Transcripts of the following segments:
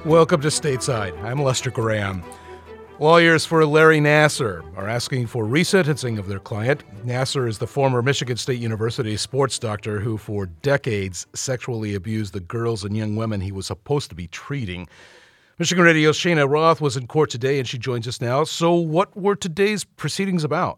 Welcome to Stateside. I'm Lester Graham. Lawyers for Larry Nassar are asking for resentencing of their client. Nassar is the former Michigan State University sports doctor who for decades sexually abused the girls and young women he was supposed to be treating. Michigan Radio's Shana Roth was in court today, and she joins us now. So what were today's proceedings about?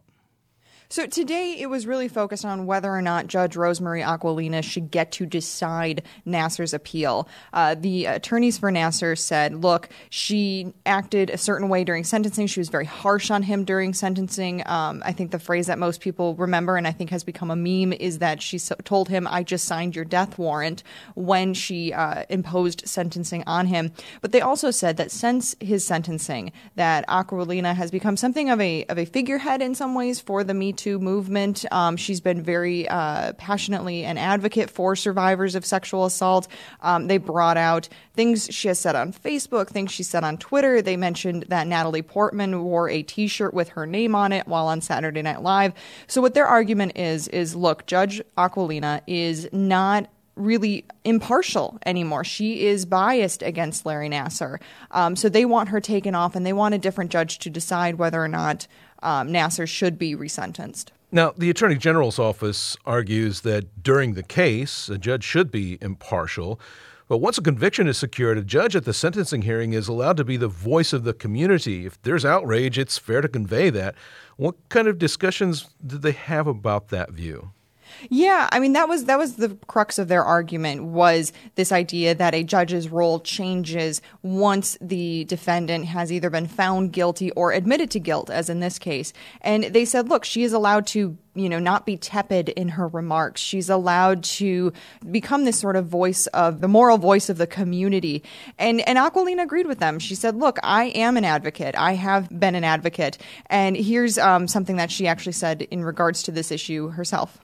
So today it was really focused on whether or not Judge Rosemary Aquilina should get to decide Nassar's appeal. The attorneys for Nassar said, look, she acted a certain way during sentencing. She was very harsh on him during sentencing. I think the phrase that most people remember and I think has become a meme is that she told him, I just signed your death warrant when she imposed sentencing on him. But they also said that since his sentencing, that Aquilina has become something of a figurehead in some ways for the Me Too movement. She's been very passionately an advocate for survivors of sexual assault. They brought out things she has said on Facebook, things she said on Twitter. They mentioned that Natalie Portman wore a T-shirt with her name on it while on Saturday Night Live. So what their argument is look, Judge Aquilina is not really impartial anymore. She is biased against Larry Nassar. So they want her taken off, and they want a different judge to decide whether or not Nassar should be resentenced. Now, the Attorney General's office argues that during the case, a judge should be impartial. But once a conviction is secured, a judge at the sentencing hearing is allowed to be the voice of the community. If there's outrage, it's fair to convey that. What kind of discussions did they have about that view? Yeah, I mean, that was the crux of their argument, was this idea that a judge's role changes once the defendant has either been found guilty or admitted to guilt, as in this case. And they said, look, she is allowed to, not be tepid in her remarks. She's allowed to become this sort of voice of the moral voice of the community. And Aquilina agreed with them. She said, look, I am an advocate. I have been an advocate. And here's something that she actually said in regards to this issue herself.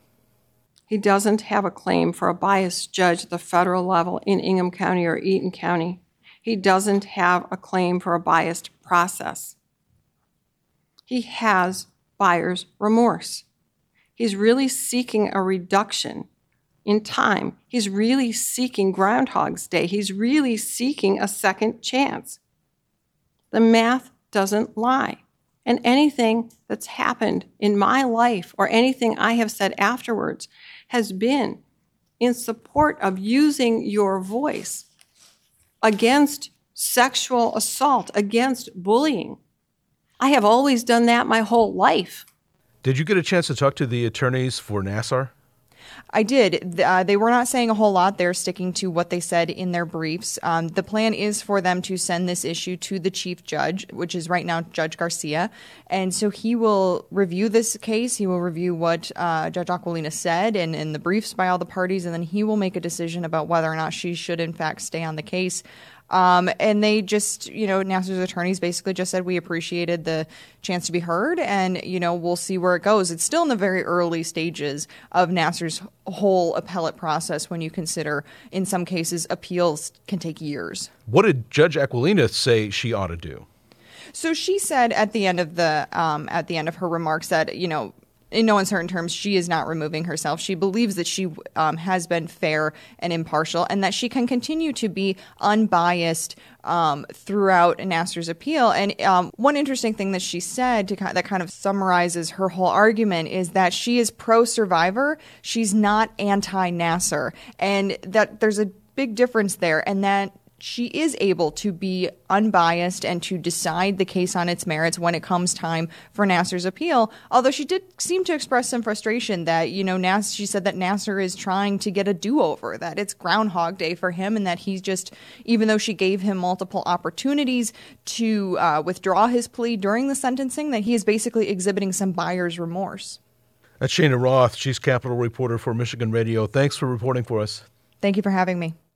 He doesn't have a claim for a biased judge at the federal level in Ingham County or Eaton County. He doesn't have a claim for a biased process. He has buyer's remorse. He's really seeking a reduction in time. He's really seeking Groundhog's Day. He's really seeking a second chance. The math doesn't lie. And anything that's happened in my life or anything I have said afterwards has been in support of using your voice against sexual assault, against bullying. I have always done that my whole life. Did you get a chance to talk to the attorneys for Nassar? I did. They were not saying a whole lot. They're sticking to what they said in their briefs. The plan is for them to send this issue to the chief judge, which is right now Judge Garcia. And so he will review this case. He will review what Judge Aquilina said and the briefs by all the parties, and then he will make a decision about whether or not she should, in fact, stay on the case. And they just, Nassar's attorneys basically just said, we appreciated the chance to be heard, and, we'll see where it goes. It's still in the very early stages of Nassar's whole appellate process when you consider, in some cases, appeals can take years. What did Judge Aquilina say she ought to do? So she said at the end of her remarks that, in no uncertain terms, she is not removing herself. She believes that she has been fair and impartial, and that she can continue to be unbiased throughout Nassar's appeal. And one interesting thing that she said that kind of summarizes her whole argument is that she is pro-survivor. She's not anti-Nassar, and that there's a big difference there, and that she is able to be unbiased and to decide the case on its merits when it comes time for Nassar's appeal. Although she did seem to express some frustration that, she said that Nassar is trying to get a do-over, that it's Groundhog Day for him, and that he's just, even though she gave him multiple opportunities to withdraw his plea during the sentencing, that he is basically exhibiting some buyer's remorse. That's Shana Roth. She's Capitol reporter for Michigan Radio. Thanks for reporting for us. Thank you for having me.